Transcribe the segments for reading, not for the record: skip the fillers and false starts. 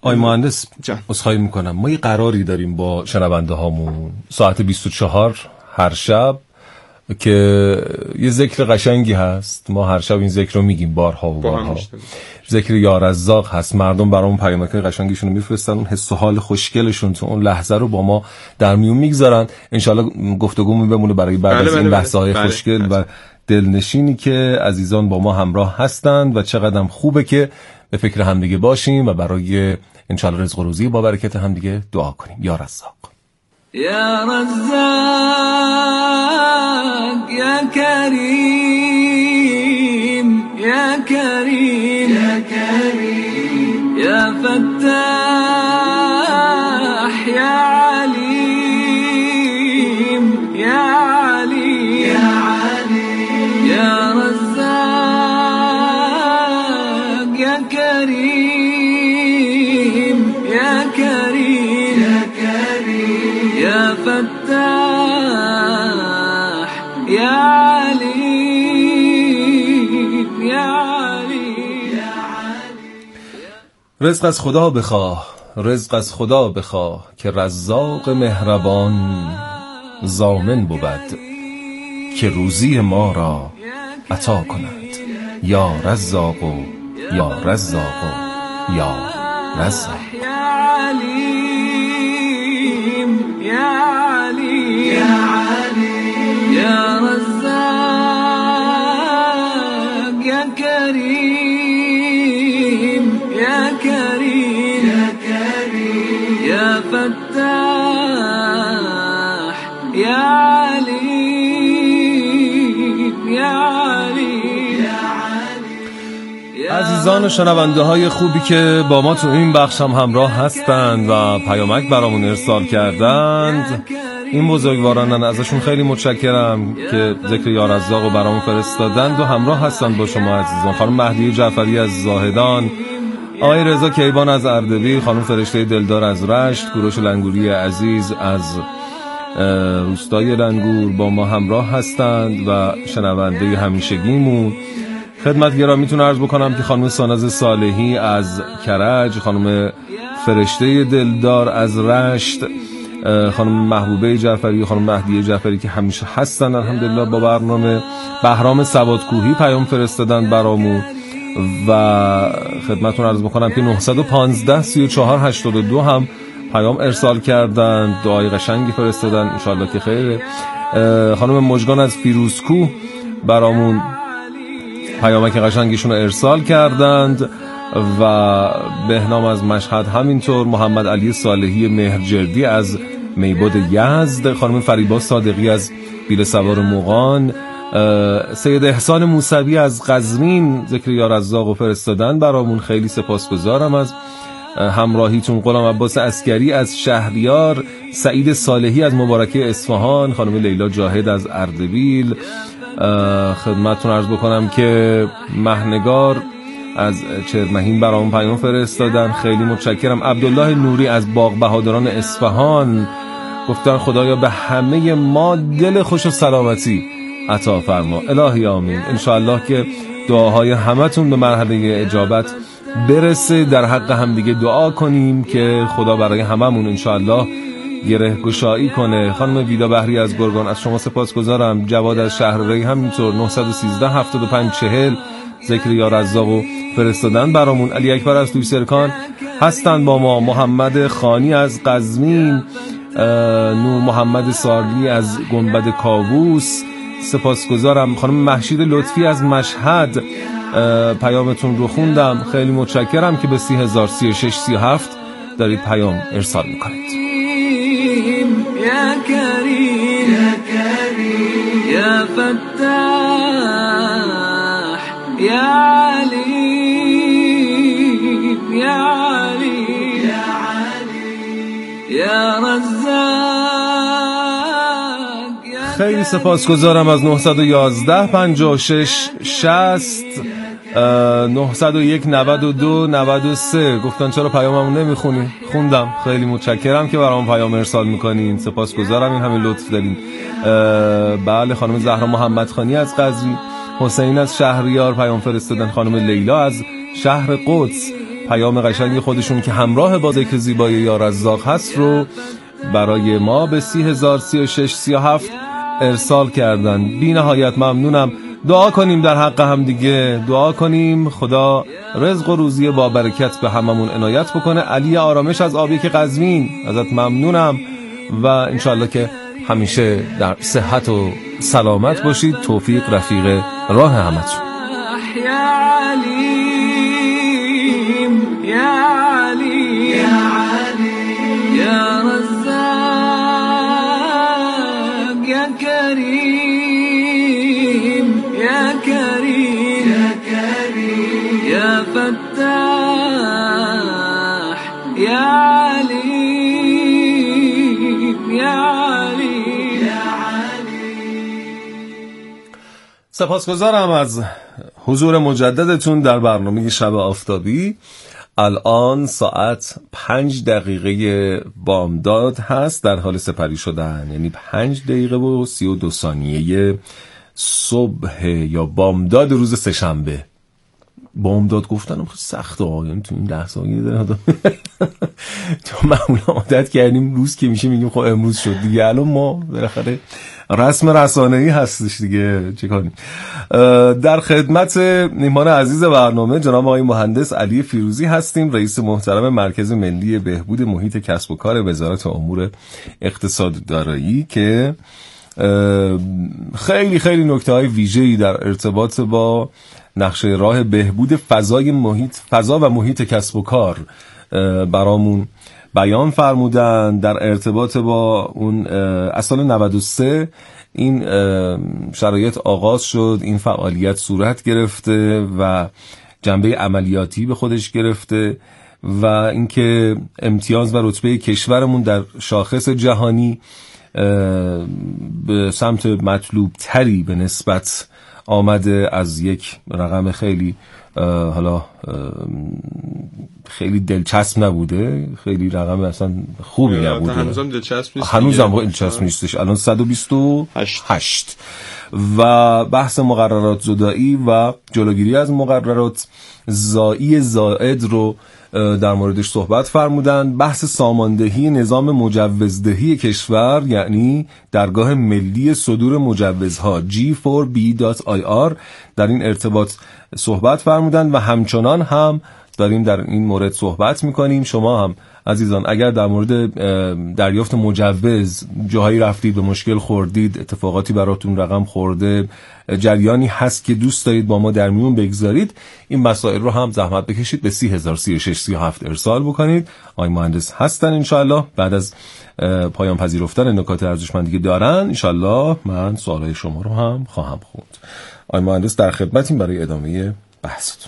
آقای مهندس عذرخواهی میکنم، ما یه قراری داریم با شنونده هامون ساعت 24 هر شب که یه ذکر قشنگی هست. ما هر شب این ذکر رو میگیم بارها و بارها. ذکر یا رزاق هست. مردم برامون پیامک قشنگیشون رو میفرستن، اون حس و حال خوشگلشون تو اون لحظه رو با ما در میون میگذارن. انشالله گفتگومون بمونه برای بعد از این بحث‌های خوشگل و دلنشینی که عزیزان با ما همراه هستند و چقدر خوبه که به فکر همدیگه باشیم و برای انشالله رزق و روزی با برکت همدیگه دعا کنیم. یا رزاق، یا رزاق، یا کریم، یا کریم، یا کریم، یا فتاح، یا علیم، یا علیم، یا علیم، یا رزاق، یا کریم، یا کریم، یا کریم، یا فتاح، یا علیم، یا علیم، یا علیم. رزق از خدا بخواه، رزق از خدا بخواه که رزاق مهربان ضامن بود که روزی ما را عطا کند. یا رزاق، یا رزاق، یا رزاق. یا علیم، یا علیم، یا علیم، یا رزاق، یا کریم، یا کریم، یا کریم، یا فتاح، یا علیم، یا علیم، یا علیم. عزیزان و شنونده های خوبی که با ما تو این بخش هم همراه هستند و پیامک برامون ارسال کردند، این بزرگوارانن، ازشون خیلی متشکرم که ذکر یا رزاق رو برامون فرستادند و همراه هستند با شما عزیزان. خانم مهدیه جعفری از زاهدان، آقای رضا کیوان از اردبیل، خانم فرشته دلدار از رشت، کوروش لنگوری عزیز از روستای لنگور با ما همراه هستند و شنونده همیشگیمون. خدمت گرامیتون عرض بکنم که خانم ساناز صالحی از کرج، خانم فرشته دلدار از رشت، خانم محبوبه جعفری، خانم مهدیه جعفری که همیشه هستن الحمدلله با برنامه. بهرام سوادکوهی پیام فرستادن برامون و خدمتتون عرض بکنم که 915 34 82 هم پیام ارسال کردن، دعای قشنگی فرستادن، انشالله که خیره. خانم مژگان از فیروزکوه برامون پیامک قشنگیشون رو ارسال کردند و بهنام از مشهد همینطور، محمد علی صالحی مهرجردی از میبود یزد، خانم فریبا صادقی از بیل سوار مغان، سید احسان موسوی از قزوین ذکر یا رزاق و فرستادن برامون. خیلی سپاسگزارم از همراهیتون. غلام عباس عسکری از شهریار، سعید صالحی از مبارکه اصفهان، خانم لیلا جاهد از اردبیل. خدمتتون عرض بکنم که مهنگار از چرمهین برامون پیام فرستادن، خیلی متشکرم. عبدالله نوری از باغ بهادران اصفهان گفتن خدایا به همه ما دل خوش و سلامتی عطا فرما. الهی آمین. انشاءالله که دعاهای همتون به مرحله اجابت برسه. در حق هم دیگه دعا کنیم که خدا برای هممون انشاءالله گره گشایی کنه. خانم ویدا بحری از گرگان از شما سپاسگزارم. جواد از شهرری همینطور 913 75 40 ذکر یا رزاقو فرستادن برامون. علی اکبر از توی سرکان هستن با ما. محمد خانی از قزوین، نور محمد سارلی از گنبد کاووس سپاسگزارم. خانم محشید لطفی از مشهد پیامتون رو خوندم، خیلی متشکرم که به 30,03637 دارید پیام ارسال میکنید. یا کریم، یا کریم، یا فتاح، یا علیم، یا علیم، یا علیم، یا رزاق. خیلی سپاسگزارم از 911 56 60 901 92 93 گفتن چرا پیاممو نمیخونی؟ خوندم. خیلی متشکرم که برام پیام ارسال میکنین، سپاسگزارم، این همه لطف دارین. بله، خانم زهرا محمدخانی از قزوین، حسین از شهریار پیام فرستادن، خانم لیلا از شهر قدس پیام قشنگ خودشون که همراه با ذکر زیبای یا رزاق هست رو برای ما به 303637 ارسال کردن. بی نهایت ممنونم. دعا کنیم در حق هم دیگه، دعا کنیم خدا رزق و روزی با برکت به هممون عنایت بکنه. علی آرامش از آبیک قزوین، ازت ممنونم و انشالله که همیشه در صحت و سلامت باشید. توفیق رفیق راه همتون. يا عليم يا عليم يا عليم يا رزاق يا كريم يا كريم يا كريم يا فتاح يا عليم يا عليم يا سپاسگزارم از حضور مجددتون در برنامه شب آفتابی. الان ساعت 5 بامداد هست، در حال سپری شدن، یعنی 5 دقیقه و 32 ثانیه صبح یا بامداد روز سه‌شنبه. بامداد گفتنم خیلی سخته، یعنی تو این لحظه تو معمولا عادت کردیم روز که میشه میگیم خب امروز شد دیگه. الان ما بالاخره رسم رسانه‌ای هستش دیگه، چه کنیم. در خدمت میهمان عزیز برنامه جناب آقای مهندس علی فیروزی هستیم، رئیس محترم مرکز ملی بهبود محیط کسب و کار وزارت امور اقتصاد و دارایی که خیلی خیلی نکته‌های ویژه‌ای در ارتباط با نقشه راه بهبود فضا و محیط کسب و کار برامون بیان فرمودن. در ارتباط با اون از سال 93 این شرایط آغاز شد، این فعالیت صورت گرفته و جنبه عملیاتی به خودش گرفته و اینکه امتیاز و رتبه کشورمون در شاخص جهانی به سمت مطلوب تری به نسبت آمده از یک رقم خیلی خیلی دلچسب نبوده، خیلی رقم اصلا خوبی نبوده، هنوزم دلچسب نیست، هنوزم دلچسب نیستش. الان 128 و بحث مقررات زدایی و جلوگیری از مقررات زایی زائد رو در موردش صحبت فرمودن. بحث ساماندهی نظام مجوزدهی کشور، یعنی درگاه ملی صدور مجوزها G4B.IR، در این ارتباط صحبت فرمودن و همچنان هم داریم در این مورد صحبت میکنیم. شما هم عزیزان اگر در مورد دریافت مجوز جاهایی رفتید به مشکل خوردید، اتفاقاتی براتون رقم خورده، جریانی هست که دوست دارید با ما در میون بگذارید، این مسائل رو هم زحمت بکشید به 303637 ارسال بکنید. آقای مهندس هستن انشالله، بعد از پایان پذیرفتن نکات ارزشمندی که دارن انشالله من سوالای شما رو هم خواهم خوند. آقای مهندس در خدمتیم برای ادامه بحثتون.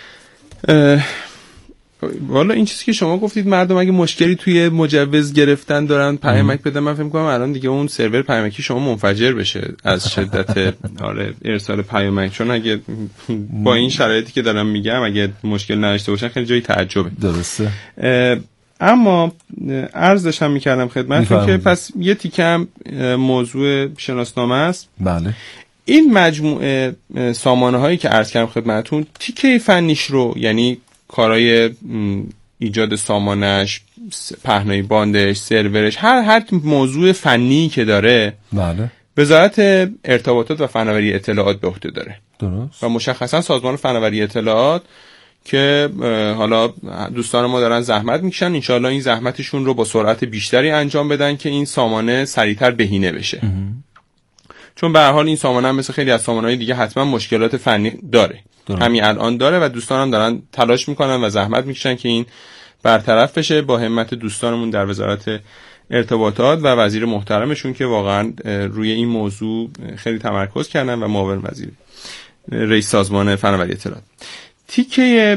والا این چیزی که شما گفتید مردم اگه مشکلی توی مجوز گرفتن دارن پیامک بدن، من فکر می‌کنم الان دیگه اون سرور پیامکی شما منفجر بشه از شدت ارسال پیامک، چون اگه با این شرایطی که دارم میگم اگه مشکل نداشته باشن خیلی جای تعجبه. درسته. اما عرض داشتم میکردم خدمتتون که پس یه تیکم موضوع شناسنامه است. بله. این مجموعه سامانه هایی که عرض کردم خدمتتون، تیکه فنیش رو، یعنی کارهای ایجاد سامانش، پهنای باندش، سرورش، هر موضوع فنی که داره، بله، وزارت ارتباطات و فناوری اطلاعات به عهده داره. درست. و مشخصا سازمان فناوری اطلاعات که حالا دوستان ما دارن زحمت میکشن، انشالله این زحمتشون رو با سرعت بیشتری انجام بدن که این سامانه سریعتر بهینه بشه. چون به هر حال این سامانه هم مثل خیلی از سامانه‌های دیگه حتما مشکلات فنی داره. همین الان داره و دوستانم دارن تلاش میکنن و زحمت میکشن که این برطرف بشه با همت دوستانمون در وزارت ارتباطات و وزیر محترمشون که واقعا روی این موضوع خیلی تمرکز کردن و معاون وزیر رئیس سازمان فناوری اطلاعات. تیکه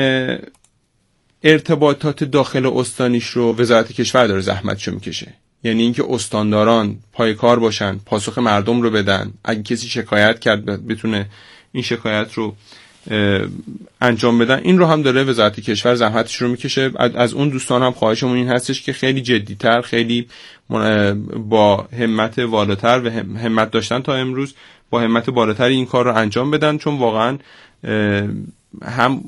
ارتباطات داخل استانیش رو وزارت کشور داره زحمتشو میکشه، یعنی اینکه استانداران پای کار باشن، پاسخ مردم رو بدن، اگه کسی شکایت کرد بتونه این شکایت رو انجام بدن. این رو هم داره وزارت کشور زحمتش رو میکشه. از اون دوستان هم خواهشمون این هستش که خیلی جدی‌تر، خیلی با همت بالاتر و همت داشتن تا امروز با همت بالاتر این کار رو انجام بدن، چون واقعا هم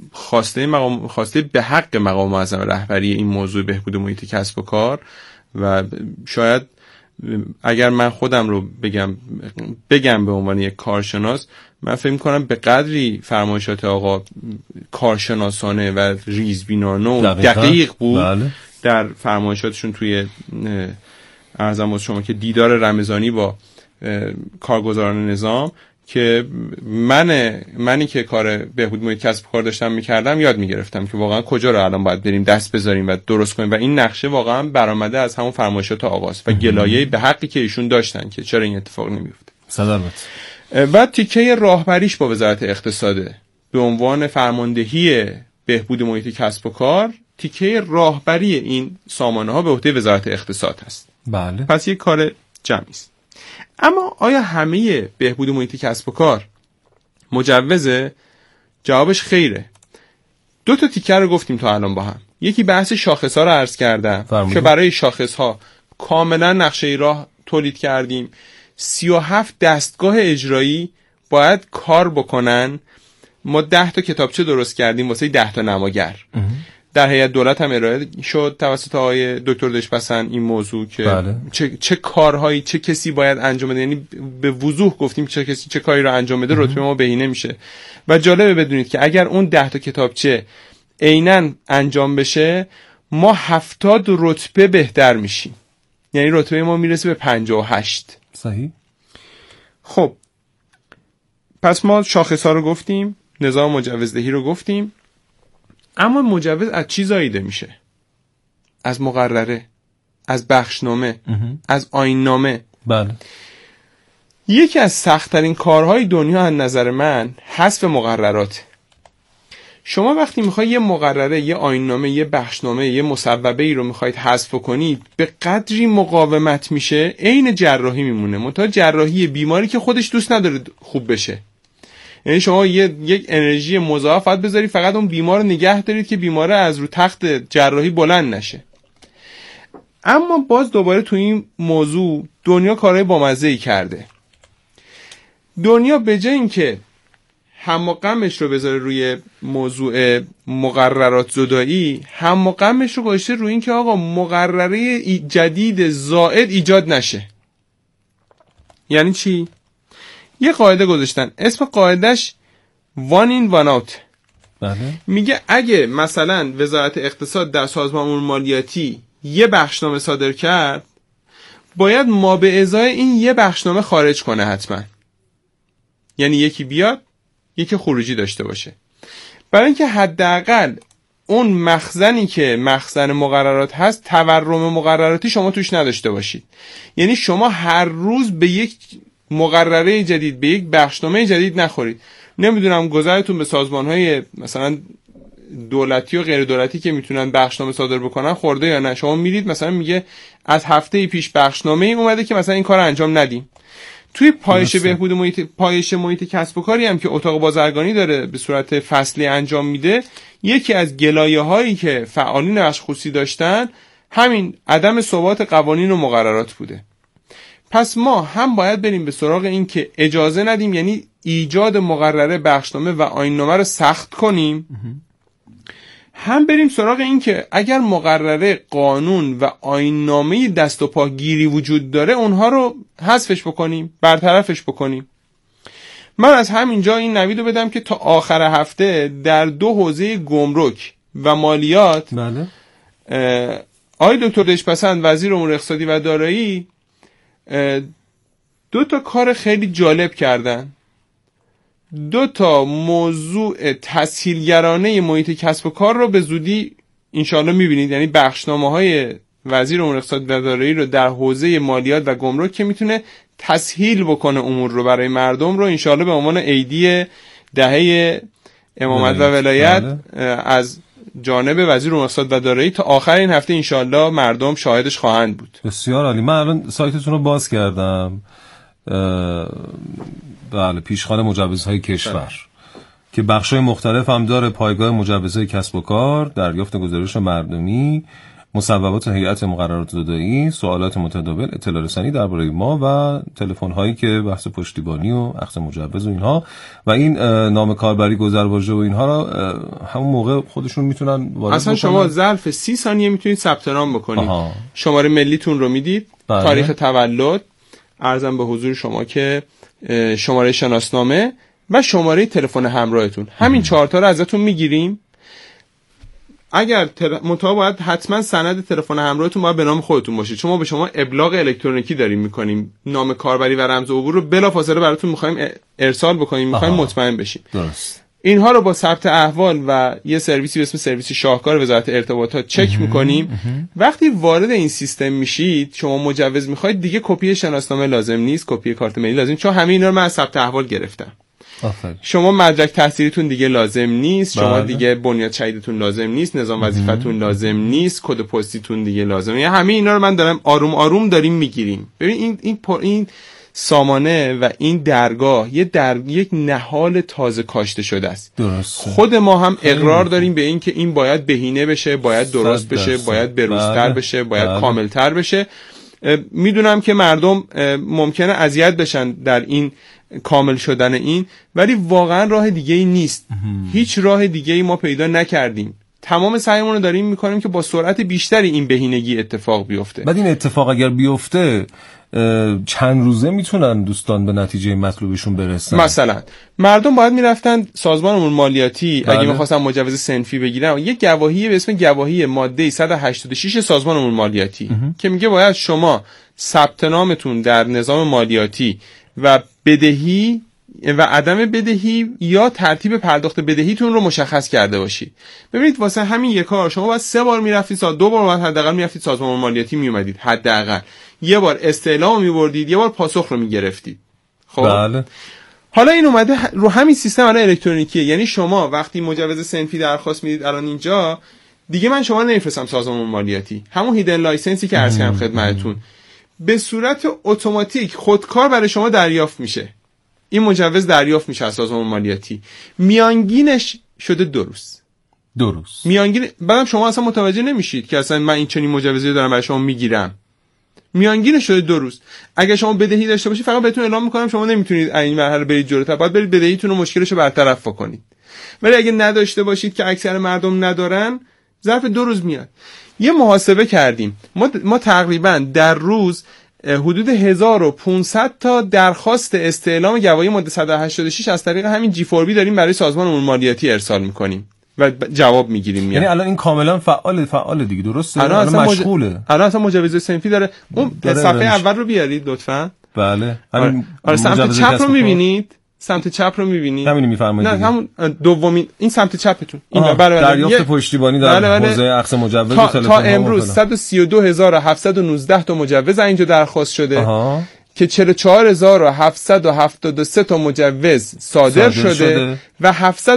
خواسته به حق مقام معظم رهبری این موضوع بهبود محیط کسب و کار و شاید اگر من خودم رو بگم به عنوان یک کارشناس، من فکر می‌کنم به قدری فرمایشات آقا کارشناسانه و ریزبینانه و دقیق بود. بله. در فرمایشاتشون توی عرضم با شما که دیدار رمضانی با کارگزاران نظام که منی که کار بهبود محیط کسب و کار داشتم میکردم یاد میگرفتم که واقعا کجا رو الان باید بریم دست بذاریم و درست کنیم و این نقشه واقعا برآمده از همون فرمایشات آغاست و گلایه به حقی که ایشون داشتن که چرا این اتفاق نمیفته. سلامت. و تیکه راهبریش با وزارت اقتصاد به عنوان فرماندهی بهبود محیط کسب و کار، تیکه راهبری این سامانه ها به عهده وزارت اقتصاد هست. بله. پس یک کار جمعی است. اما آیا همه بهبود محیط کسب و کار مجوزه؟ جوابش خیره. 2 تیکه رو گفتیم تا الان با هم. یکی بحث شاخص ها رو عرض کردم که برای شاخص ها کاملا نقشه راه تولید کردیم. 37 دستگاه اجرایی باید کار بکنن. ما 10 کتابچه درست کردیم واسه 10 نماگر. در هیئت دولت هم ارائه شد توسط آقای دکتر دژپسند این موضوع که بله. چه کارهایی چه کسی باید انجام بده، یعنی به وضوح گفتیم چه کسی چه کاری رو انجام بده رتبه ما بهینه میشه. و جالبه بدونید که اگر اون 10 کتابچه عیناً انجام بشه ما 70 رتبه بهتر میشیم، یعنی رتبه ما میرسه به 58. صحیح. خب پس ما شاخص ها رو گفتیم، نظام مجوزدهی رو گفتیم، اما مجوز از چی زاییده میشه؟ از مقرره، از بخشنامه، از آیین‌نامه. بله. یکی از سخت‌ترین کارهای دنیا از نظر من حذف مقررات. شما وقتی میخوای یه مقرره، یه آیین‌نامه، یه بخشنامه، یه مصوبه‌ای رو میخواید حذف کنید، به قدری مقاومت میشه عین جراحی میمونه. منتها جراحی بیماری که خودش دوست نداره خوب بشه. یعنی شما یک انرژی مضاعف باید بذاری فقط اون بیمار رو نگه دارید که بیماره از رو تخت جراحی بلند نشه. اما باز دوباره تو این موضوع دنیا کارهای بامزه‌ای کرده. دنیا به جای اینکه هم و غمش رو بذاره روی موضوع مقررات زدایی، هم و غمش رو گذاشته روی این که آقا مقرره جدید زائد ایجاد نشه. یعنی چی؟ یه قاعده گذاشتن اسم قاعدش one in one out. بله. میگه اگه مثلا وزارت اقتصاد در سازمان امور مالیاتی یه بخشنامه صادر کرد، باید ما به ازای این یه بخشنامه خارج کنه حتما. یعنی یکی بیاد یکی خروجی داشته باشه، برای اینکه حداقل اون مخزنی که مخزن مقررات هست تورم مقرراتی شما توش نداشته باشید. یعنی شما هر روز به یک مقرره جدید، به یک بخشنامه جدید نخورید. نمیدونم گذرتون به سازمان‌های مثلا دولتی و غیر دولتی که میتونن بخشنامه صادر بکنن خورده یا نه. شما میرید مثلا میگه از هفته پیش بخشنامه اومده که مثلا این کار انجام ندیم. توی پایش بهبود محیط کسب و کاری هم که اتاق بازرگانی داره به صورت فصلی انجام میده، یکی از گلایه‌هایی که فعالین بخش خصوصی داشتن همین عدم ثبات قوانین و مقررات بوده. پس ما هم باید بریم به سراغ این که اجازه ندیم، یعنی ایجاد مقرره، بخشنامه و آیین‌نامه رو سخت کنیم، هم بریم سراغ این که اگر مقرره، قانون و آیین‌نامه دست و پا گیری وجود داره اونها رو حذفش بکنیم، برطرفش بکنیم. من از همینجا این نوید رو بدم که تا آخر هفته در 2 حوزه گمرک و مالیات بله. آقای دکتر دژپسند وزیر امور اقتصادی و دارایی 2 کار خیلی جالب کردن. 2 موضوع تسهیلگرانه محیط کسب و کار رو به زودی انشاءالله میبینید، یعنی بخشنامه‌های وزیر امور اقتصادی و دارایی رو در حوزه مالیات و گمرک که میتونه تسهیل بکنه امور رو برای مردم رو انشاءالله به عنوان عیدی دهه امامت و ولایت از جانب وزیر امور اقتصادی و دارایی تا آخر این هفته انشاءالله مردم شاهدش خواهند بود. بسیار عالی. من الان سایتتون رو باز کردم، بله، پیشخوان مجوزهای کشور که بخشای مختلف هم داره، پایگاه مجوزهای کسب و کار، دریافت گزارش مردمی، مصوبات هیئت مقررات زدایی، سوالات متداول، اطلاع رسانی درباره ما و تلفن هایی که بحث پشتیبانی و اخذ مجوز و اینها و این نام کاربری، گذرواژه و اینها را همون موقع خودشون میتونن وارد اصلا بکنن. شما ظرف 30 ثانیه میتونید ثبت نام بکنید. شماره ملیتون رو میدید، تاریخ تولد، عرضم به حضور شما که شماره شناسنامه و شماره تلفن همراهتون. همین 4 تا رو ازتون میگیریم. اگر منتها باید حتما سند تلفن همراهتون باید به نام خودتون باشه، چون ما به شما ابلاغ الکترونیکی داریم میکنیم. نام کاربری و رمز عبور رو بلافاصله براتون میخوایم ارسال بکنیم، میخوایم مطمئن بشیم. درست. اینها رو با ثبت احوال و یه سرویسی به اسم سرویس شاهکار وزارت ارتباطات چک میکنیم. وقتی وارد این سیستم میشید، شما مجوز میخواید، دیگه کپی شناسنامه لازم نیست، کپی کارت ملی لازم، چون همه اینا رو من از ثبت احوال گرفتم. شما مدرک تحصیلیتون دیگه لازم نیست، شما دیگه بنیاد شهیدتون لازم نیست، نظام وظیفتون لازم نیست، کد پستیتون دیگه لازم نیست. همه اینا رو من دارم آروم آروم داریم میگیریم. ببین این سامانه و این درگاه یک نهال تازه کاشته شده است. درست. خود ما هم اقرار داریم به این که این باید بهینه بشه، باید درست بشه، باید بروزتر بشه، باید کاملتر بشه. میدونم که مردم ممکنه اذیت بشن در این کامل شدن این، ولی واقعا راه دیگه ای نیست. هیچ راه دیگه ای ما پیدا نکردیم. تمام سعیمون رو داریم میکنیم که با سرعت بیشتری این بهینگی اتفاق بیفته. بعد این اتفاق اگر بیفته چند روزه میتونن دوستان به نتیجه مطلوبشون برسن؟ مثلا مردم باید میرفتن سازمان امور مالیاتی اگه میخواستن مجوز صنفی بگیرن، یک گواهی به اسم گواهی ماده 186 سازمان امور مالیاتی که میگه باید شما ثبت نامتون در نظام مالیاتی و بدهی و عدم بدهی یا ترتیب پرداخت بدهیتون رو مشخص کرده باشید. ببینید واسه همین یک کار شما باید 3 بار میرفتید، 2 بار باید حداقل میرفتید سازمان مالیاتی میومدید، حداقل یه بار استعلام میبردید، یه بار پاسخ رو میگرفتید. خب بله. حالا این اومده رو همین سیستم الان الکترونیکیه، یعنی شما وقتی مجوز صنفی درخواست میدید الان اینجا دیگه من شما نمیفرستم سازمان مالیاتی، همون هیدن لایسنسی که عرض کردم خدمتتون به صورت اتوماتیک خودکار برای شما دریافت میشه. این مجوز دریافت میشه از سازمان مالیاتی، میانگینش شده 2 روز. درست. میانگین بعدم شما اصلا متوجه نمیشید که اصلا من این چنین مجوزی دارم برای شما میگیرم. میانگینش شده 2 روز. اگه شما بدهی داشته باشید فقط بهتون اعلام میکنم شما نمیتونید این مرحله برید جلوتر، باید برید بدهیتون رو مشکلش رو برطرف کنید. ولی اگه نداشته باشید که اکثر مردم ندارن، ظرف 2 روز میاد. یه محاسبه کردیم، ما تقریبا در روز حدود 1500 تا درخواست استعلام گواهی ماده 186 از طریق همین جی فور بی داریم برای سازمان امور مالیاتی ارسال میکنیم و جواب میگیریم. یعنی الان این کاملا فعال دیگه، درسته؟ الان مشغوله. الان اصلا مجوز صنفی داره. اون صفحه اول رو بیارید لطفا. بله. آره سمت چپ رو میبینید؟ سمت چپ رو میبینید؟ همین میفرمایید. نه همون دومین این سمت چپتون. این دریافت پشتیبانی در حوزه اخذ مجوز و تلفن تا امروز 132719 تا مجوز اینجا درخواست شده که 44773 تا مجوز صادر شده و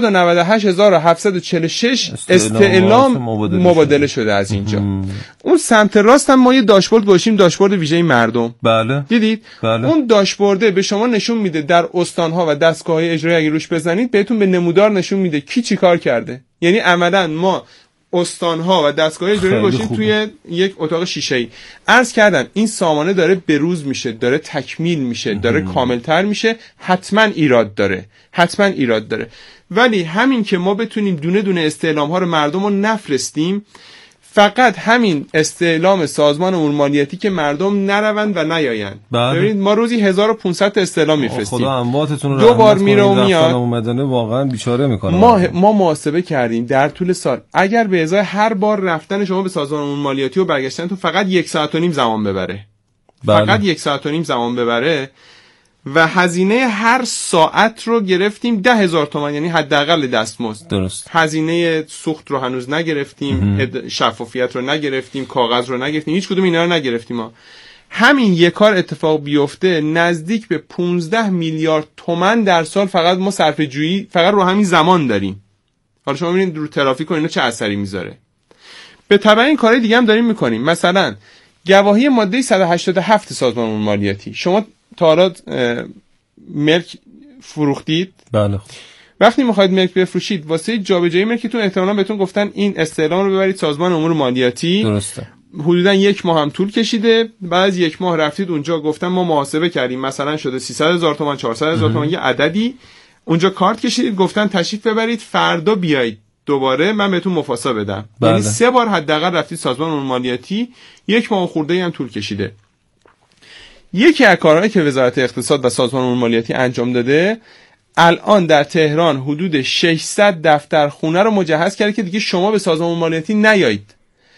798746 استعلام مبادله شده از اینجا. اون سمت راست هم ما یه داشبورد گذاشتیم، داشبورد ویژه مردم. بله. دیدید؟ بله. اون داشبورد به شما نشون میده در استان‌ها و دستگاه‌های اجرایی اگه روش بزنید بهتون به نمودار نشون میده کی چی کار کرده. یعنی عملاً ما استان‌ها و دستگاه اجرایی باشیم توی یک اتاق شیشه‌ای. عرض کردم این سامانه داره بروز میشه، داره تکمیل میشه، داره کاملتر میشه، حتما ایراد داره. ولی همین که ما بتونیم دونه دونه استعلام‌ها رو مردم رو نفرستیم، فقط همین استعلام سازمان امور مالیاتی که مردم نروند و نیایند. ببینید ما روزی 1500 تا استعلام میفرستیم. خدا امواتتون رو 2 بار میره و میاد. اومدنه واقعا بیچاره میکنه. ما محاسبه کردیم در طول سال اگر به ازای هر بار رفتن شما به سازمان امور مالیاتی و برگشتن تو فقط 1 ساعت و نیم زمان ببره. بله. فقط 1 ساعت و نیم زمان ببره و هزینه هر ساعت رو گرفتیم 10,000 تومان، یعنی حداقل دستمزد. درست. هزینه سوخت رو هنوز نگرفتیم، شفافیت رو نگرفتیم، کاغذ رو نگرفتیم، هیچ کدوم اینا رو نگرفتیم. همین یک کار اتفاق بیفته نزدیک به 15 میلیارد تومان در سال فقط ما صرفه جویی فقط رو همین زمان داریم. حالا شما ببینید رو ترافیک و اینا چه اثری میذاره. به تبع این کارهای دیگه هم داریم میکنیم. مثلا گواهی ماده 187 سازمان امور مالیاتی، شما تا حالا ملک فروختید؟ بله. وقتی میخواید ملک بفروشید واسه جابجایی ملکتون احتمالاً بهتون گفتن این استعلام رو ببرید سازمان امور مالیاتی. درسته. حدوداً 1 ماه هم طول کشیده. بعد از 1 ماه رفتید اونجا گفتن ما محاسبه کردیم مثلا شده 300,000 تومان 400,000 تومان یه عددی، اونجا کارت کشیدید گفتن تشریف ببرید فردا بیایید دوباره من بهتون مفاسا بدم. یعنی 3 بار حداقل رفتید سازمان امور مالیاتی، 1 ماه خورده هم طول کشیده. یکی از کارهایی که وزارت اقتصاد و سازمان امور مالیاتی انجام داده، الان در تهران حدود 600 دفتر خونه رو مجهز کرده که دیگه شما به سازمان امور مالیاتی نیایید،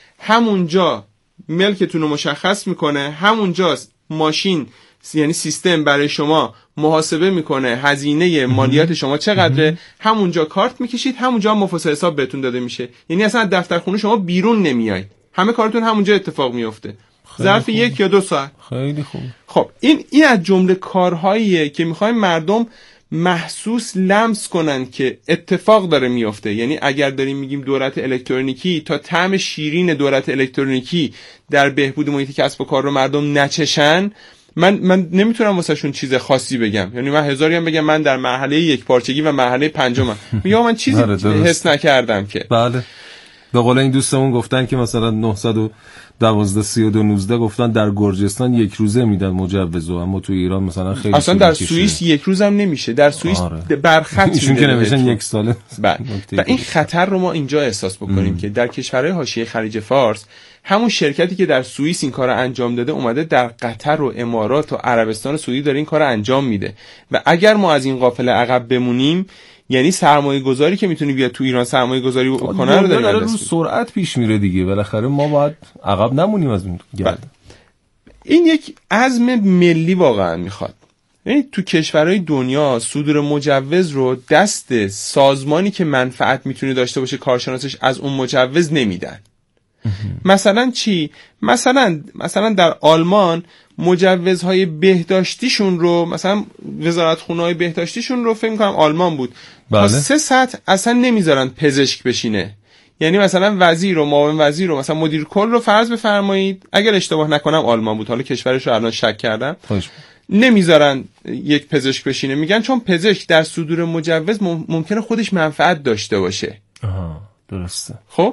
همونجا ملکتون رو مشخص میکنه، همونجا ماشین یعنی سیستم برای شما محاسبه میکنه هزینه مالیات شما چقدره، همونجا کارت میکشید، همونجا مفاسا حساب بهتون داده میشه. یعنی اصلا دفتر خونه شما بیرون نمیایید، همه کارتون همونجا اتفاق میفته ظرف 1 یا 2 ساعت. خیلی خوب. خب این از جمله کارهاییه که میخوایم مردم محسوس لمس کنن که اتفاق داره میفته. یعنی اگر داریم میگیم دولت الکترونیکی، تا طعم شیرین دولت الکترونیکی در بهبود محیط کسب و کار رو مردم نچشن، من نمیتونم واسه شون چیز خاصی بگم. یعنی من هزاری هم بگم من در مرحله یک پارچگی و مرحله پنجمم، میگم من چیزی حس نکردم که. بله. به قول این دوستمون گفتن که مثلا 912 32 19 گفتن در گرجستان 1 روزه میدن مجوزو، اما تو ایران مثلا خیلی اصلا در سوئیس 1 روز هم نمیشه، در سوئیس برخط ایشون که نمیشن 1 ساله. و این خطر رو ما اینجا احساس بکنیم که در کشورهای حاشیه خلیج فارس همون شرکتی که در سوئیس این کارو انجام داده اومده در قطر و امارات و عربستان سعودی داره این کارو انجام میده. و اگر ما از این قافله عقب بمونیم، یعنی سرمایه گذاری که میتونی بیاد تو ایران سرمایه گذاری بکنه رو داره رو سرعت پیش میره دیگه، بالاخره ما باید عقب نمونیم از اون گرد. این یک عزم ملی واقعا میخواد. یعنی تو کشورهای دنیا صدور مجوز رو دست سازمانی که منفعت میتونه داشته باشه کارشناسش از اون مجوز نمیدن. مثلا چی؟ مثلا در آلمان مجوزهای بهداشتیشون رو، مثلا وزارتخونه‌های بهداشتیشون رو فکر می‌کنم آلمان بود، تا 3 ساعت اصلا نمیذارن پزشک بشینه. یعنی مثلا وزیر و معاون وزیر و مثلا مدیر کل رو فرض بفرمایید، اگر اشتباه نکنم آلمان بود، حالا کشورش رو الان شک کردم، نمیذارن یک پزشک بشینه. میگن چون پزشک در صدور مجوز ممکنه خودش منفعت داشته باشه. درسته. خب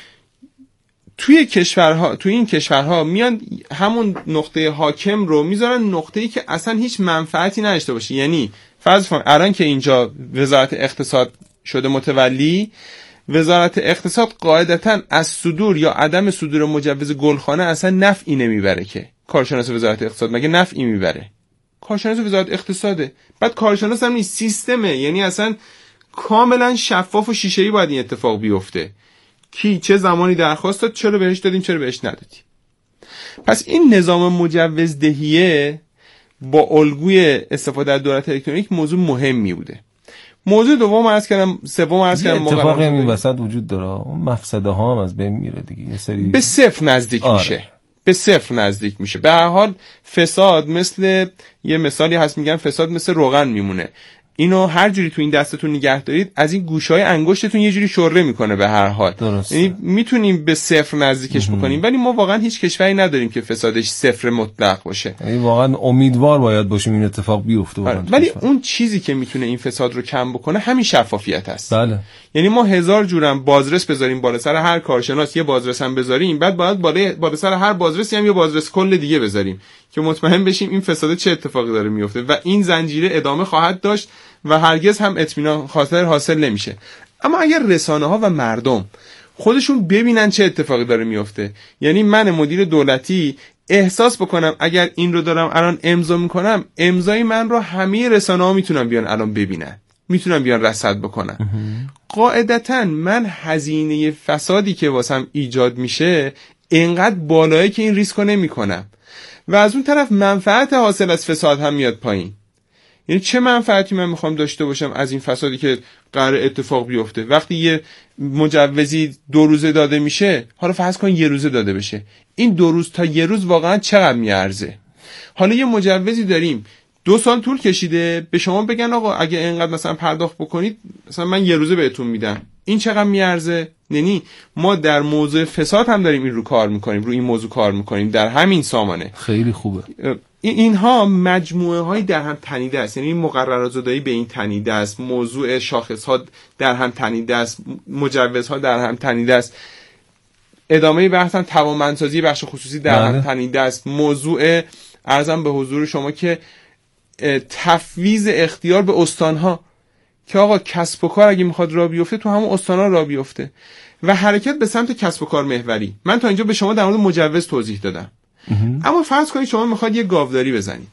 توی این کشورها میان همون نقطه حاکم رو میذارن نقطه‌ای که اصلا هیچ منفعتی نداشته باشه. یعنی فرض کن الان که اینجا وزارت اقتصاد شده متولی، وزارت اقتصاد قاعدتاً از صدور یا عدم صدور مجوز گلخانه اصلا نفعی نمیبره. که کارشناس وزارت اقتصاد مگه نفعی میبره؟ کارشناس وزارت اقتصاده. بعد کارشناس هم نیست، سیستمه. یعنی اصلا کاملا شفاف و شیشه‌ای باید این اتفاق بیفته. کی چه زمانی درخواست داد، چرا بهش دادیم، چرا بهش ندادیم. پس این نظام مجوزدهیه با الگوی استفاده از دولت الکترونیک موضوع مهمی بوده. موضوع سوم عرض کردم اتفاقی این وسط وجود داره، اون مفسده ها هم از بین میره دیگه، یه سری به صفر نزدیک میشه. به صفر نزدیک میشه. به هر حال فساد مثل یه مثالی هست، میگن فساد مثل روغن میمونه. اینو هر جوری تو این دستتون نگه دارید از این گوشهای انگشتتون یه جوری شره میکنه به هر حال. یعنی میتونیم به صفر نزدیکش بکنیم، ولی ما واقعا هیچ کشوری نداریم که فسادش صفر مطلق باشه. یعنی واقعا امیدوار باید باشیم این اتفاق بیفته. ولی اون چیزی که میتونه این فساد رو کم بکنه همین شفافیت است. بله. یعنی ما 1000 جورم بازرس بذاریم بالا سر هر کارشناس، یه بازرس هم بذاریم، بعد باید بالا سر هر بازرسی هم یه بازرس کل دیگه بذاریم که مطمئن بشیم این فساد چه اتفاقی داره میفته و این زنجیره ادامه خواهد داشت و هرگز هم اطمینان خاطر حاصل نمیشه. اما اگر رسانه‌ها و مردم خودشون ببینن چه اتفاقی داره میفته، یعنی من مدیر دولتی احساس بکنم اگر این رو دارم الان امضا میکنم، امضای من رو همه رسانه‌ها میتونن بیان الان ببینن، میتونن بیان رصد بکنن، قاعدتاً من هزینه فسادی که واسم ایجاد میشه اینقدر بالایی که این ریسکو نمیکنم و از اون طرف منفعت حاصل از فساد هم میاد پایین. یعنی چه منفعتی من میخوام داشته باشم از این فسادی که قرار اتفاق بیفته؟ وقتی یه مجوزی 2 روزه داده میشه، حالا فرض کن 1 روزه داده بشه، این 2 روز تا 1 روز واقعا چقدر میارزه؟ حالا یه مجوزی داریم 2 سال طول کشیده، به شما بگن آقا اگه اینقدر مثلا پرداخت بکنید مثلا من 1 روزه بهتون میدم، این چقدر میارزه؟ یعنی ما در موضوع فساد هم داریم این رو کار میکنیم، رو این موضوع کار میکنیم در همین سامانه. خیلی خوبه. اینها مجموعه هایی در هم تنیده است، یعنی مقررات زدایی به این تنیده است، موضوع شاخص ها در هم تنیده است، مجوزها در هم تنیده است، ادامه بحث هم توانمندسازی بخش خصوصی در هم تنیده است، موضوع عرضم به حضور شما که تفویض اختیار به استانها که آقا کسب و کار اگه میخواد راه بیفته تو همون استانها راه بیفته و حرکت به سمت کسب و کار محوری. من تا اینجا به شما در مورد مجوز توضیح دادم. اما فرض کنید شما میخواد یه گاوداری بزنید.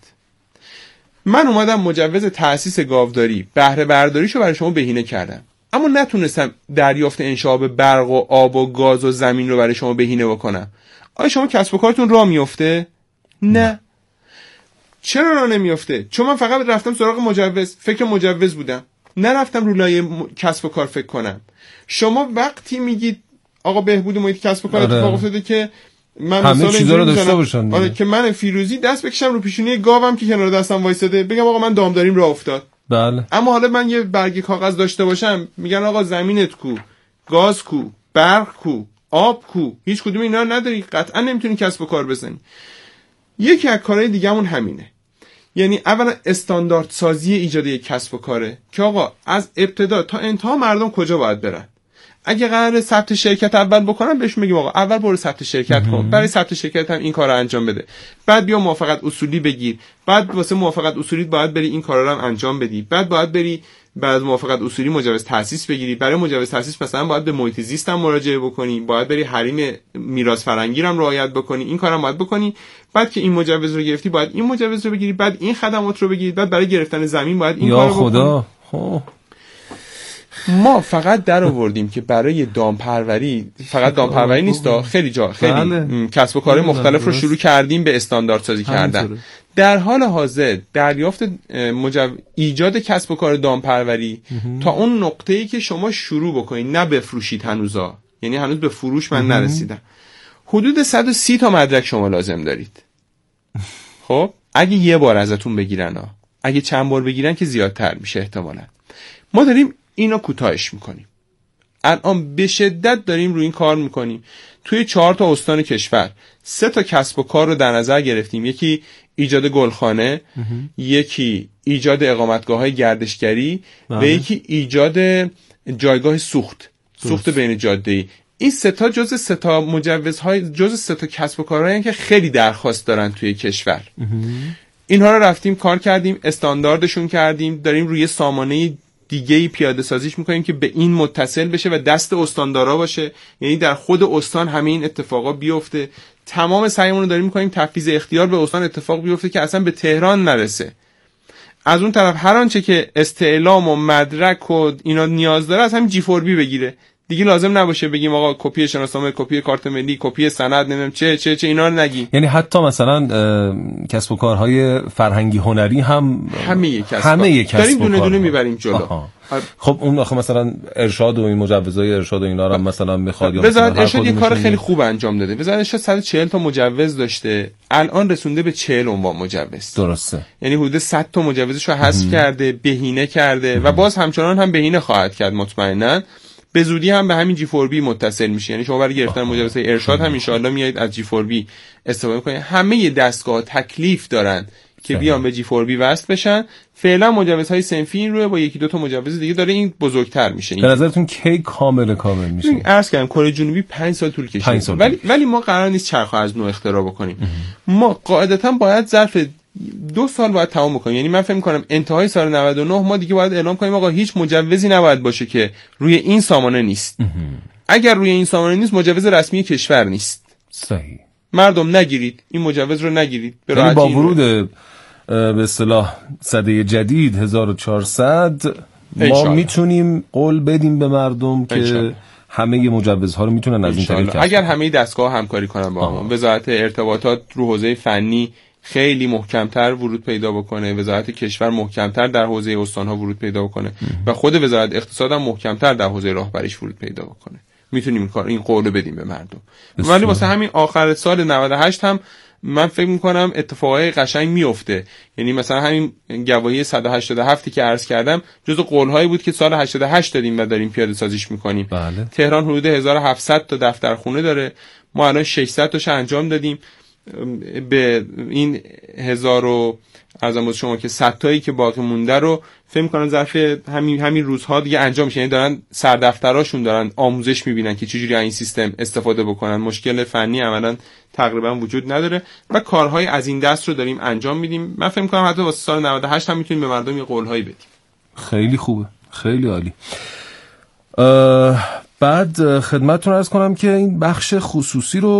من اومدم مجوز تأسیس گاوداری بهره برداریشو برای شما بهینه کردم، اما نتونستم دریافت انشعاب برق و آب و گاز و زمین رو برای شما بهینه بکنم. آیا شما کسب و کارتون راه میفته؟ نه. چرا راه نمیفته؟ چون من فقط رفتم سراغ مجوز، فکر مجوز بودم، نرفتم رو لایه کسب و کار فکر کنم. شما وقتی میگید آقا بهبود محیط کسب و کار اتفاق افتاده که من همه چیزا رو داشته باشن، آره که من فیروزی دست بکشم رو پیشونی گاوم که کنار دستم وایساده بگم آقا من دامداریم راه افتاد. بله. اما حالا من یه برگ کاغذ داشته باشم میگن آقا زمینت کو، گاز کو، برق کو، آب کو، هیچ کدوم اینا رو نداری، قطعا نمیتونی کسب و کار بزنی. یکی از کارهای دیگه‌مون همینه، یعنی اولا استاندارد سازی ایجاد یک کسب و کاره که آقا از ابتدا تا انتها مردم کجا باید برن. اگه قراره ثبت شرکت اول بکنم بهش میگیم آقا اول برو ثبت شرکت کن، برای ثبت شرکت هم این کارو انجام بده، بعد بیا موافقت اصولی بگیر، بعد واسه موافقت اصولی باید بری این کارا رو هم انجام بدی، بعد باید بری بعد موافقت اصولی مجوز تأسیس بگیری، برای مجوز تأسیس مثلا باید به محیط زیست هم مراجعه بکنی، باید بری حریم میراث فرهنگی هم رعایت بکنی، این کارا باید بکنی، بعد که این مجوز رو گرفتی باید این مجوز رو بگیری، بعد این خدمات رو بگیری، بعد برای گرفتن زمین باید این کارو بکنی. یا خدا. ما فقط در آوردیم که برای دامپروری، فقط دامپروری نیست، خیلی جا خیلی کسب و کار مختلف رو شروع کردیم به استاندارد سازی کردن. در حال حاضر دریافت ایجاد کسب و کار دامپروری تا اون نقطه‌ای که شما شروع بکنید، نه بفروشید هنوزا، یعنی هنوز به فروش من نرسیدم، حدود 130 تا مدرک شما لازم دارید. خب اگه یه بار ازتون بگیرن اگه چند بار بگیرن که زیادتر میشه احتمالاً. ما داریم اینو کوتاهش میکنیم. الان به شدت داریم روی این کار میکنیم. توی 4 تا استان کشور 3 تا کسب و کار رو در نظر گرفتیم. یکی ایجاد گلخانه، یکی ایجاد اقامتگاه‌های گردشگری و یکی ایجاد جایگاه سوخت بین جاده‌ای. این 3 تا جزء 3 تا مجوزهای جزء 3 تا کسب و کارهایی که خیلی درخواست دارن توی کشور. اینها رو رفتیم کار کردیم، استانداردشون کردیم، داریم روی سامانه دیگه‌ای پیاده سازیش میکنیم که به این متصل بشه و دست استاندارا باشه، یعنی در خود استان همه این اتفاقا بیفته. تمام سعیمون رو داریم میکنیم تفویض اختیار به استان اتفاق بیفته که اصلا به تهران نرسه. از اون طرف هر آنچه که استعلام و مدرک و اینا نیاز داره از همین G4B بگیره، دیگه لازم نباشه بگیم آقا کپی شناسنامه، کپی کارت ملی، کپی سند، نمیدونم چه اینا رو نگی. یعنی حتی مثلا کسب و کارهای فرهنگی هنری هم همه کسب داریم دونه دونه میبریم جلو. خب اون آخه مثلا ارشاد و این مجوزهای ارشاد و اینا رو مثلا میخواد، یا وزارت ارشاد یه کار خیلی خوب انجام داده. وزارت ارشاد 140 تا مجوز داشته، الان رسونده به 40 عنوان مجوز. درسته. یعنی حدود 100 تا مجوزشو حذف کرده، بهینه کرده و باز همچنان هم بهینه خواهد کرد مطمئنا. به زودی هم به همین G4B متصل میشه، یعنی شما برای گرفتن مجوزهای ارشاد هم ان شاءالله میایید از G4B استفاده کنید. همه دستگاه تکلیف دارن که بیان به G4B وصل بشن. فعلا مجوزهای صنفی این روی با 1-2 تا مجوز دیگه داره این بزرگتر میشه. به نظرتون کی کامل میشه؟ عرض کردم کره جنوبی 5 سال طول کشید، ولی ما قرار نیست چرخ از نو اختراع بکنیم. ما قاعدتا باید ظرف 2 سال باید تمام بکنیم. یعنی من فکر می‌کنم انتهای سال 99 ما دیگه باید اعلام کنیم آقا هیچ مجوزی نباید باشه که روی این سامانه نیست. اگر روی این سامانه نیست مجوز رسمی کشور نیست. صحیح. مردم نگیرید، این مجوز رو نگیرید. یعنی با ورود به اصطلاح سده جدید 1400 ما میتونیم قول بدیم به مردم که همه مجوزها رو میتونن از این طریق کسب. اگر همه دستگاه همکاری کنن با هم، وزارت ارتباطات رو حوزه فنی خیلی محکمتر ورود پیدا بکنه، وزارت کشور محکمتر در حوزه استان‌ها ورود پیدا بکنه و خود وزارت اقتصاد هم محکمتر در حوزه راهبریش ورود پیدا بکنه، میتونیم این قول بدیم به مردم. ولی واسه همین آخر سال 98 هم من فکر میکنم اتفاقای قشنگ میفته. یعنی مثلا همین گواهی 187 که عرض کردم جزو قولهایی بود که سال 88 دادیم و داریم پیاده سازیش میکنیم. بله. تهران حدود 1700 تا دفترخونه داره، ما الان 600 تاش انجام دادیم. به این 1000 ارزم بود شما که 100 تایی که باقی مونده رو فکر می‌کنم ظرف همین روزها دیگه انجام میشه. یعنی دارن سردفتراشون دارن آموزش میبینن که چجوری این سیستم استفاده بکنن. مشکل فنی عملاً تقریبا وجود نداره و کارهای از این دست رو داریم انجام میدیم. من فکر می‌کنم حتی واسه سال 98 هم میتونیم به مردم یه قول‌هایی بدیم. خیلی خوبه، خیلی عالی. بعد خدمتتون عرض کنم که این بخش خصوصی رو